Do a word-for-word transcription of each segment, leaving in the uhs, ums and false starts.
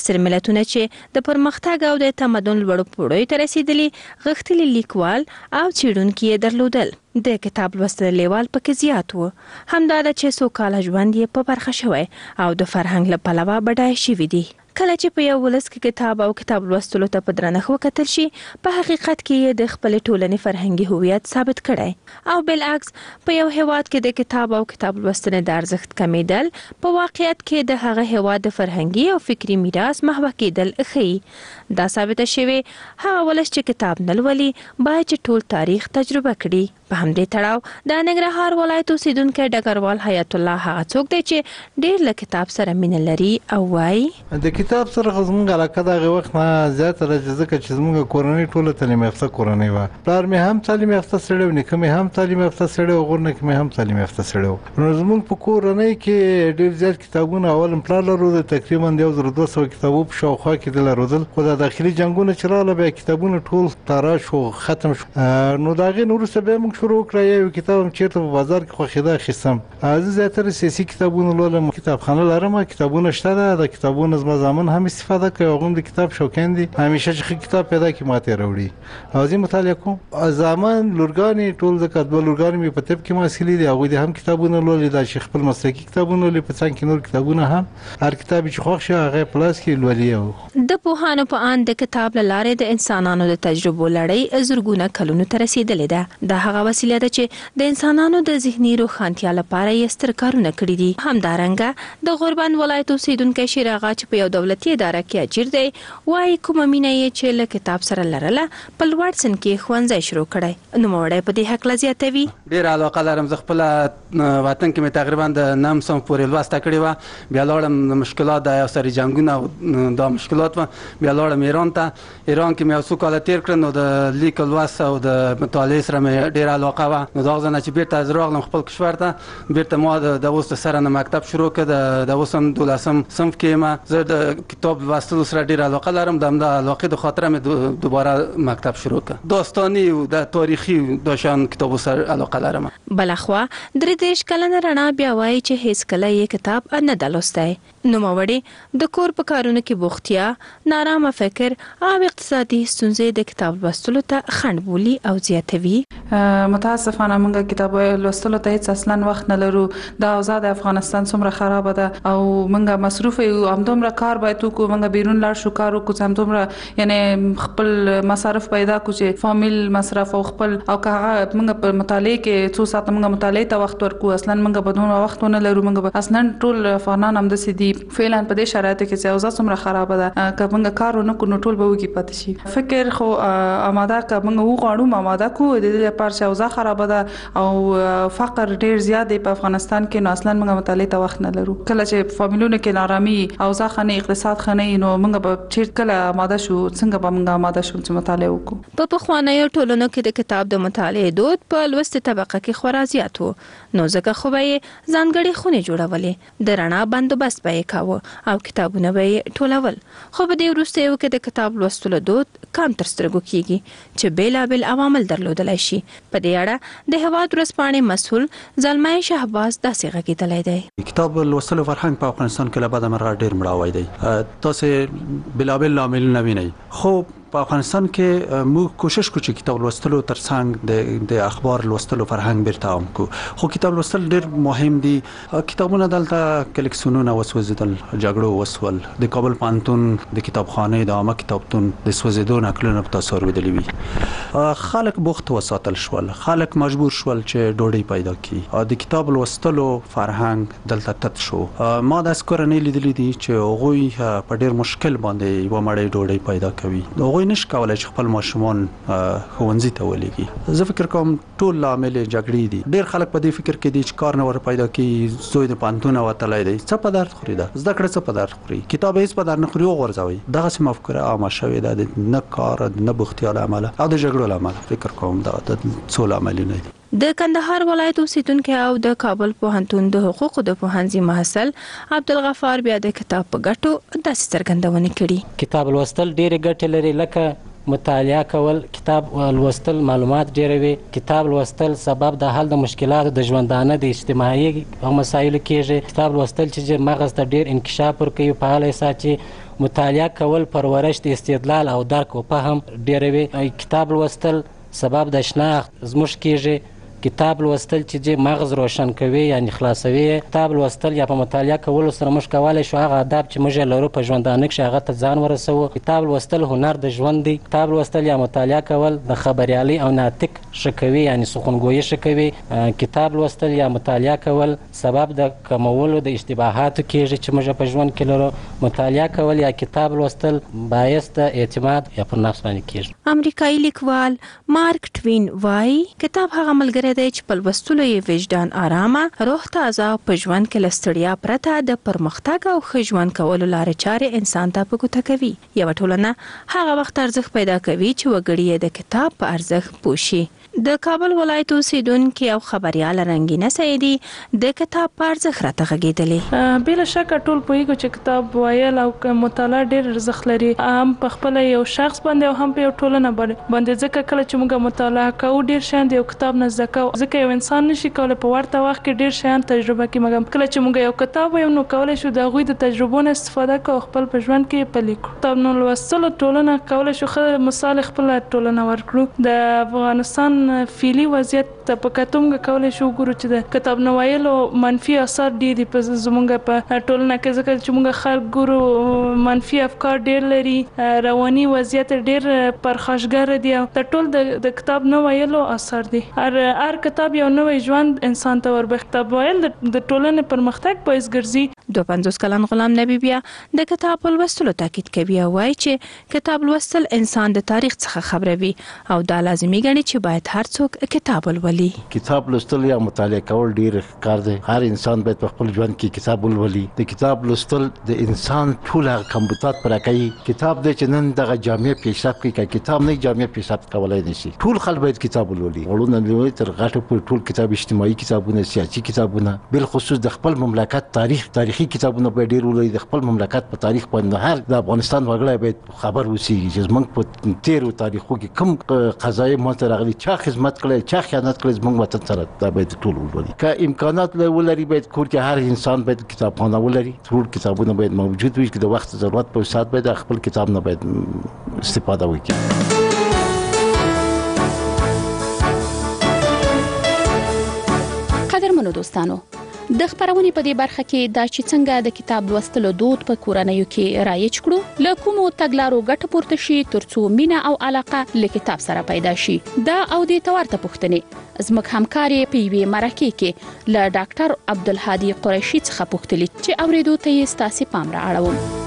معاصر ملتونه چې د پرمختګ او د تمدن لوړو پوړیو ته رسیدلي غښتلي لیکوال او څېړونکي یې درلودل. د کتاب لوستل لیوال پکې زیات و. همدا ده چې سوکاله ژوند یې په برخه شوی او د فرهنګ له پلوه بډای شوي دي. کله چې په یو ولس کې کتاب او کتاب لوستلو ته په درنښت وکتل شي، په حقیقت کې یې د خپلې ټولنې فرهنګي هویت ثابت کړی، او بالعکس په یو هیواد کې د کتاب او کتاب لوستنې د ارزښت کمیدل په واقعیت کې د هغه هیواد د فرهنګي او فکري میراث محوه کېدل ښیي. دا ثابته شوې هغه ولس چې کتاب نه لولي باید چې ټول تاریخ تجربه کړي. په همدې تړاو د ننګرهار ولایت اوسیدونکی ډګروال حیات الله هغه څوک دی چې ډېر له کتاب سره مینه لري او وایي د کتاب سره زموږ علاقه د هغه وخت نه زیاتره ځکه چې زموږ کورنۍ ټوله تعلیم یافته کورنۍ وه. پلار مې هم تعلیم یافته سړی و، نیکه مې هم تعلیم یافته سړی و، غرونه کې مې هم تعلیم یافته سړی و. نو زموږ په کورنۍ کې ډېر زیات کتابونه اول پلار لرو، تقریبا د یو زر دوه سوه کتابو په شاوخوا کې د لرودل، خو د داخلي جنګونه چې راغله بیا کتابونه ټول تارا شو، ختم شو. نو د هغې نه وروسته بیا موږ شروع وکړه یو کتاب هم چېرته په بازار کې خوښېده اخیستم. زه زیاتره سیاسي کتابونه لولم، کتابخانه لرم، کتابونه شته ده، د کتابونو زما زامن هم استفاده کوي، هغوی هم د کتاب شوقیان دي. همیشه چې ښه کتاب پیدا کړي ماته یې راوړي او زه یې مطالعه کوم. زامن لورګانې ټول ځکه دوه لورګانې مې په طب کې محصلې دي، هغوی دې هم کتابونه لولي، دا چې خپل مسلکي کتابونه لولي، په څنګ کې نور کتابونه هم هر کتاب چې خوښ شي هغه یې په لاس کې لولي. د پوهانو په اند د کتاب له لارې د انسانانو د تجربو لړۍ زرګونه کلونو ته رسېدلې ده. دا هغه وسیله ده چې د انسانانو د ذهني روښانتیا لپاره یې ستر کارونه کړي دي. همدارنګه د غوربند ولایت اوسیدونکی شیر اغا چې په یو دولتي اداره کې اجیر دی وایي کومه مینه یې چې له کتاب سره لرله په لوړ سن کې ښوونځی شروع کړی. نوموړی په دې هکله زیاتوي ډېره علاقه لرم. زه خپله وطن کې مې تقریبا د نهم صنف پورې لوسته کړې وه، بیا لاړم د مشکلات د یو سري جنګونه دا مشکلات وه، بیا لاړم ایران ته. ایران کې مې یو څو کاله تېر کړل، نو د لیک لوست او د مطالعې سره مې ډېره علاقه وه. نو د هغه ځای نه چې بیرته زه راغلم خپل کشور ته، بیرته ما د اوس د سره نه مکتب شروع کړ، د اوس هم دولسم صنف کې یم. زه د کتاب لوستلو سره ډېره علاقه لرم، د همدا علاقې د خاطره مې دوباره مکتب شروع کړ. داستاني او د تاریخي دا شان کتابو سره علاقه لرم. بلخوا درې دېرش کلنه رڼا بیا وایي چې هیڅ کله یې کتاب نه ده لوستی. نوموړې د کور په کارونو کې بوختیا، نارامه فکر او اقتصادي ستونزې د کتاب لوستلو ته خنډ بولي او زیاتوي. متاسفانه موږ کتاب لوستلو ته هیڅ اصلا وخت نه لرو. دا اوضاع د افغانستان څومره خرابه ده او موږ مصروف یو، همدومره کار باید وکړو، موږ بیرون لاړ شو کار وکړو، همدومره یعنی خپل مصارف پیدا کړو چې فامیل مصرف او خپل او که هغه موږ په مطالعې کې څو ساعته موږ مطالعې ته وخت ورکړو، اصلا موږ به دومره وخت ونه لرو. موږ اصلا ټول افغانان همداسې دي فعلا په دې شرایطو کې چې اوضاع څومره خرابه ده، که موږ کار ونه کړو نو ټول به وږي پاتې شي. فکر خو آماده که موږ وغواړو آماده کړو د دې لپاره چې اوضاع خرابه ده او فقر ډیر زیات دی په افغانستان کې، نو اصلا موږ مطالعې ته وخت نه لرو. کله چې فامیلونو کې نارامي اوضاع خنه اقتصاد خنه نو موږ به چیرته کله آماده شو، څنګه به موږ آماده شو چې مطالعه وکړو. په پخوانیو ټولنو کې د کتاب د مطالعې دود په لوستې طبقه کې خورا زیات و، نو ځکه خو به یې ځانګړې خونې جوړولې، د رڼا بندوبست به یې کاوه او کتابونه به یې ټولول. خو په دې وروستیو کې د کتاب لوستلو دود کم تر سترګو کېږي چې بېلابېل عوامل درلودلی شي. په دې اړه د هېواد ورځپاڼې مسؤل زلمی شهباز داسې غږېدلی دی. کتاب لوستلو فرهنګ په افغانستان کې له بده مرغه ډېر مړاوی دی. تاسې بېلابېل لاملونه وینئ، خو په افغانستان کې موږ کوشش کوو چې کتاب لوستلو ترڅنګ د د اخبار لوستلو فرهنګ بیرته عام کړو. خو کتاب لوستل ډېر مهم دي. کتابونه دلته کلیکسیونونه وسوځېدل، جګړو وسول، د کابل پوهنتون د کتابخانې د عامه کتابتون د سوځېدو نقلونه په تاسو اورېدلي وي. خلک بوخت وساتل شول، خلک مجبور شول چې ډوډۍ پیدا کړي. د کتاب لوستلو فرهنګ دلته تت شو. ما داسې کورنۍ لیدلې دي چې هغوی په ډېر مشکل باندې یوه مړۍ ډوډۍ پیدا کوي. هغوی نشي کولای چې خپل ماشومان ښوونځي ته ولېږي. زه فکر کوم ټول لامل جګړې دي. ډېر خلک په دې فکر کې دي چې کار نه ور پیدا کړي، زوی د پوهنتونه وتلی دی، څه په درد خوري، ده زده کړه څه په درد خوري، کتاب هېڅ په درد نه خوري، وغورځوئ. دغسې مفکوره عامه شوې ده د نه کار، نه بوختیا له امله او د جګړو له امله. فکر کوم دا د څو لاملونه دي. د کندهار ولایت اوسیدونکي او د کابل پوهنتون د حقوقو د پوهنځي محصل عبدالغفار بیا د کتاب په ګټو داسې څرګندونې کړي. کتاب لوستل ډېرې ګټې لري، لکه مطالعه کول، کتاب لوستل معلومات ډیروي، کتاب لوستل سبب د حل د مشکلاتو د ژوندانه د اجتماعي مسایلو کېږي. کتاب لوستل چې مغز ته ډیر انکشاف ورکوي، فعال ساتي مطالعه کول پرورش د استدلال او درک او فهم ډیروي. کتاب لوستل سبب د شناخت زموږ کیږي. کتاب لوستل چې مغز روشن کوي یعنی خلاصوي. کتاب لوستل یا په مطالعه کولو سره موږ کولی شو هغه آداب چې موږ لرو په ژوندانه کښې هغه ته ځان ورسوو. کتاب لوستل هنر د ژوند دی. کتاب لوستل یا مطالعه کول د خبریالۍ او ناطق ښه کوي یعنی سخنګویي ښه کوي. کتاب لوستل یا مطالعه کول سبب د کمولو د اشتباهاتو کیږي چې موږ په ژوند کې لرو. مطالعه کول یا کتاب لوستل باعث د اعتماد یا پر نفس باندې کیږي. امریکایي لیکوال مارک ټوین وایي کتاب هغه ملګری دی چې په لوستلو یې وجدان آرامه، روح تازه او په ژوند کې له ستړیا پرته د پرمختګ او ښه ژوند کولو لارې چارې انسان ته په ګوته کوي. یوه ټولنه هغه وخت ارزښت پیدا کوي چې وګړي یې د کتاب په ارزښت پوه شي. د کابل ولایت اوسیدونکي او خبریاله رنګینه سیدي د کتاب په ارزښت راته غږېدلې. بلا شکه ټول پوهیږو چې کتاب ویل او مطالعه ډېر ارزښت لري، هم په خپله یو شخص باندې او هم په یو ټولنه باندې. ځکه کله چې موږ مطالعه کوو ډېر شیان د یو کتاب نه زده کوو. ځکه یو انسان نشي کولی په ورته وخت کې ډېر شیان تجربه کړي، مګر کله چې موږ یو کتاب وایو نو کولی شو د هغوی د تجربو نه استفاده کوو، خپل په ژوند کې پلي کړو. کتاب نو لوستلو ټولنه کولی شو ښه مثال خپله ټولنه ورکړو. د افغانستان فعلي وضعیت په کتو موږ کولی شو وګورو چې د کتاب نه ویلو منفي اثار ډېر دي په زموږ په ټولنه کې. ځکه چې موږ خلک ګورو منفي افکار ډېر لري، رواني وضعیت ډېر پرخاشګره دي او دا ټول د کتاب نه ویلو اثر دي. هر هر کتاب یو نوی ژوند انسان ته وربخي. کتاب ویل د ټولنې پرمختګ باعث ګرځي. دوه پنځوس کلن غلام نبی بیا د کتاب په لوستلو تاکید کوي او وایي چې کتاب لوستل انسان د تاریخ څخه خبروي او دا لازمي ګڼي چې باید هر څوک کتاب ولولي. کتاب لوستل یا مطالعه کول ډیر کار دی. هر انسان باید په خپل ژوند کې کتاب ولولي. د کتاب لوستل د انسان ټول کمبودات پر کوي. کتاب د چې نن دغه جامع پیشرفت کوي، کتاب نه جامع پیشرفت کولای نشي. ټول خلک باید کتاب ولولي. ورونه لوي تر غټه په ټول کتاب، اجتماعي کتابونه، سیاسي کتابونه، بل خصوص د خپل مملکت تاریخ تاریخي کتابونه باید ډیر ولولي. د خپل مملکت په تاریخ باندې هر د افغانستان وګړی باید خبر وسی چې موږ په تیرو تاریخو کې کوم قضایي ماته راغلي، چا خدمت کړی، چا خیانت کړی، موږ وطن سره دا باید ټول ولولي. که امکانات ولري باید کور کې هر انسان باید کتابخانه ولري. ټول کتابونه باید موجود وي چې د وخت ضرورت په وسات باید خپل کتاب نه باید استفاده وکړي. قدرمنو دوستانو، د خبرونې په دې برخه کې دا چې څنګه د کتاب لوستلو دود په کورنیو کې رایج کړو، له کومو تګلارو ګټه پورته شي ترڅو مینه او علاقه له کتاب سره پیدا شي. دا او د تورته پوښتنې زموږ همکارې په یوې مرکې کې له ډاکټر عبدالهادي قریشي څخه پوښتلي چې اوریدو ته یې ستاسې پام را اړوم.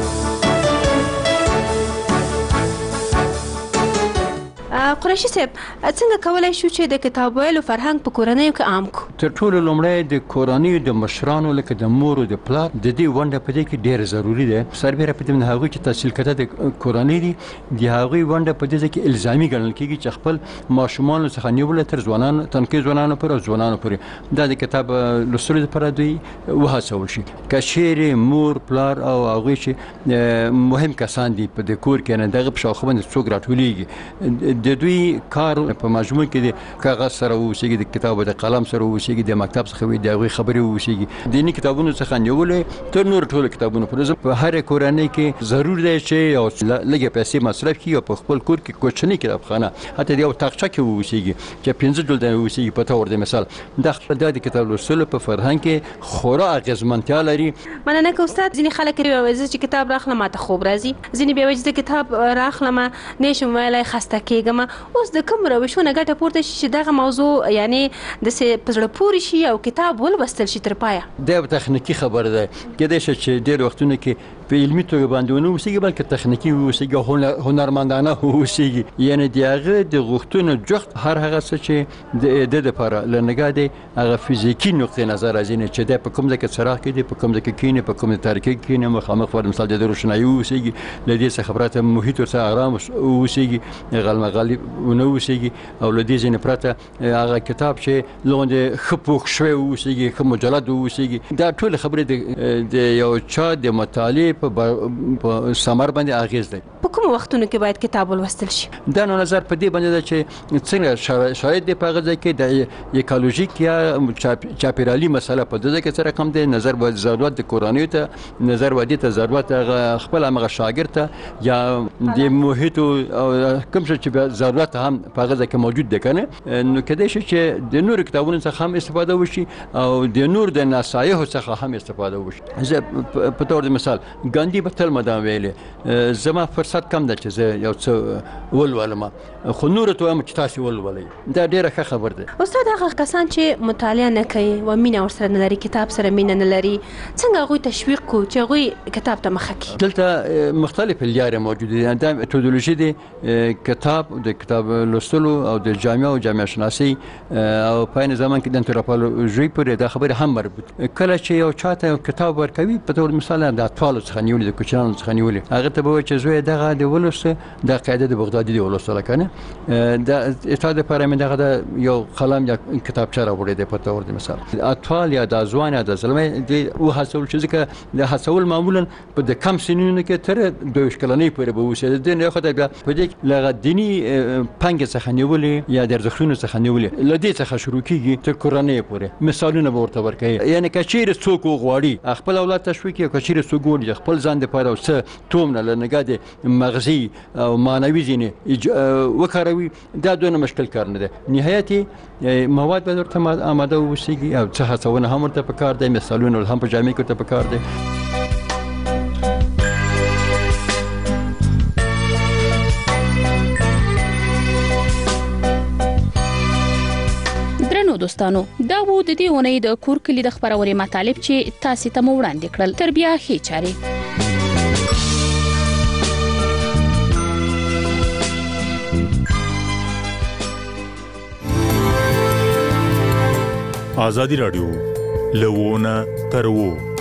قریشي صاحب، څنګه کولای شو چې د کتاب ویلو فرهنګ په کورنیو کې عام کړو؟ تر ټولو لومړی د کورنیو د مشرانو لکه د مور او د پلار د دې ونډه په دې کې ډېره ضروري ده. سربېره په دې باندې هغوی چې تحصیل کړه د کورنۍ دي د هغوی ونډه په دې کې الزامي ګڼل کېږي چې خپل ماشومانو څخه نیولې تر ځوانانو تنکي ځوانانو پورې او ځوانانو پورې دا د کتاب لوستلو لپاره دوی وهڅول شي. که چیرې مور پلار او هغوی چې مهم کسان دي په د کور کې نه دغه په شاوخوا باندې څوک راټولېږي، د دوی کار په مجموع کې د کاغذ سره وشيږي، د کتاب او د قلم سره وشيږي، د مکتب څخه وي د هغوی خبرې وشيږي. دیني کتابونو څخه نیولې تر نور ټولو کتابونو پورې په هر کورنۍ کې ضرور دی چې یو لږه پیسې مصرف کړي او په خپل کور کې کوچنۍ کتابخانه حتی د یو تاقچه کې وشيږي چې پنځه جلده وشيږي. په تور د مثال د خپل د کتاب لوستلو په فرهنګ کې خورا اغیزمنتیا لري. مننه که استاد. ځینې خلک وایي چې کتاب راخلم ماته خوب راځي، ځینې بیا وایي چې کتاب راخلم نشم ویلای خسته کېږم. اوس د کوم روشونه ګټه پورته شي چې دغه موضوع یعنی د سه پزړه پوري شي او کتاب ولوستل شي تر پایه؟ دا تخنیکی خبره ده. کېدای شي چې ډېر وختونه کې په علمي توګه باندې ونه وسیږي بلکې تخنیکی وسیږي، هنرمندانه وسیږي. یعنی د هغه د غوښتنو جوخت هر هغه څه چې د د لپاره لنګا دی هغه فزیکی نقطه نظر راځي چې د په کوم ځای کې څراغ کې دی، په کوم ځای کې کینې، په کوم تاریکی کې کینې، مخامخ ور مثال د روشنایي وسیږي، لدې څخه خبرته محیط ورته آرام وسیږي، غلمغالي ونه وسیږي او لدې ځینې پرته هغه کتاب چې لوند خپوک شوی وسیږي، خو مجلد وسیږي. دا ټول خبرې د یو چا د مطالعه په سمر باندې اغیز دی. په کوم وختونو کې باید کتاب ولوستل شي؟ دا نو نظر په دې باندې ده چې څنګه شاید د پاغه ځکه د ایکولوژیک یا چاپیرالي مسله په دې کې سره کم دی نظر و ضرورت د کورنۍ ته نظر ودی ته ضرورت خپل هغه شاګرد ته یا د محیط او کوم چې ضرورت هم پاغه ځکه موجود ده کنه نو کدی شي چې د نور کتابونو څخه هم استفاده وشي او د نور د نصایح څخه هم استفاده وشي. زه په تور د مثال ګاندی په تل مدام ویلې زما فرصت کم ده چې زه یو څه ولولم خو نور ته هم چې تاسو ولولئ دا ډیره ښه خبر ده. استاد هغه کسان چې مطالعه نه کوي و مینه ورسره نه لري کتاب سره مینه نه لري څنګه هغوی تشویق کو چې هغوی کتاب ته مخه کړي؟ دلته مختلف لارې موجوده دي. دا میتودولوژي دی کتاب د کتاب لوستلو او د جامعه او جامعه شناسي او په عین زمان کې د انتروپولوژي پورې دا خبره هم مربوط. کله چې یو چاته یو کتاب ورکوي په تور مثال د اطفال څخه نیولې د کوچنیانو څخه نیولې هغه ته به وایي چې زوی دغه د ولوسته د قاعده د بغدادي دی ولوستله کنه دا استاد لپاره مې دغه یو قلم یا کتابچه راوړی دی په تور مثال اطفال یا د ځوان یا د زلمه دی او هڅول چې ځکه د هڅول معمولا په د کم سنینو کې تر دوه کلنۍ پورې به وشي د نه خدای په دې لغه دینی پنګ څخه نیولې یا د ارزښتونو څخه نیولې لدې څخه شروع کیږي تر کورنۍ پورې مثالونه ورته ورکړي یعنی کچیر څوک غواړي خپل اولاد تشویق کوي کچیر څوک غواړي خپل ځان د پاره اوسه توم نه لنګا د مغزي او مانوي ځینې وکاروي دا دونه مشکل کار نه ده. نهایتي مواد به ورته آماده وشيږي او څه هڅونه هم ورته پکار دي مثالونه هم په جامع کې ورته پکار دي. دوستانو دا وو د دې ونې د کور کلی د خبروري مطالب چې تاسو ته مو وړاندې کړل تر بیا هي چاري ازادي رادیو لوونه ترو